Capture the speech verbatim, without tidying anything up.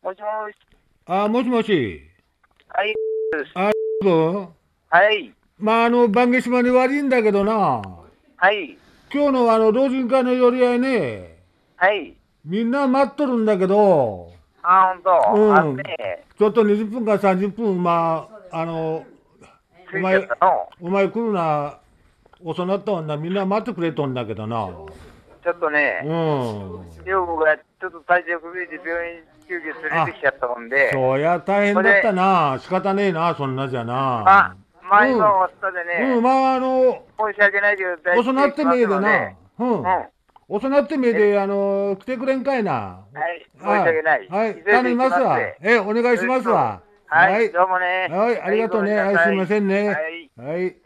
もしもし。 あ、もしもし。 はい。 あ、君はい。 まあ、あの、番下島に悪いんだけどな。 はい。 今日のあの、老人会の寄り合いね、 はい。 みんな待っとるんだけど、 あ、ほんと。あっうん。 ね。 ちょっとにじゅっぷんかさんじゅっぷん、まあ、あの、おついちゃっ前、 たの。 お前来るな、遅なったわんな、みんな待ってくれとんだけどな。 ちょっとうね、 ん。 女房がちょっと体調崩れて病院救急連れあ、 てきちゃったもんで、 そりゃ大変だったそれで、 な。仕方ねえな、そんなじゃな。 ま、まあうん。 今終わったでうん、 ね、 まあ、あの、 申し訳ないけど大事遅なってめにしますえでな。 ので、 うん。 うん。 遅なってめええ、 で、あの、来てくれんかいな。 はい。申しはい。 訳ない。 はい。 急いで行き頼みますわ。 ますで。 え、お願いしそれと、 ますわ。 はい。 はい。 どうもね。 はい。あはい。ごめんりがとうね。はい、すいまなさい。 せんね。 はい。 はい。